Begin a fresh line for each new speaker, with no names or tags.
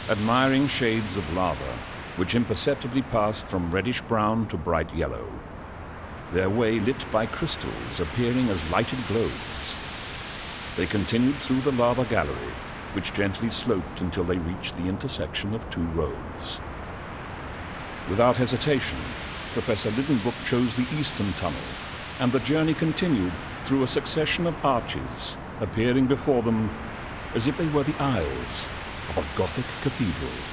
admiring shades of lava, which imperceptibly passed from reddish-brown to bright yellow, their way lit by crystals appearing as lighted globes. They continued through the lava gallery, which gently sloped until they reached the intersection of two roads. Without hesitation, Professor Lidenbrook chose the eastern tunnel, and the journey continued through a succession of arches, appearing before them as if they were the aisles of a Gothic cathedral.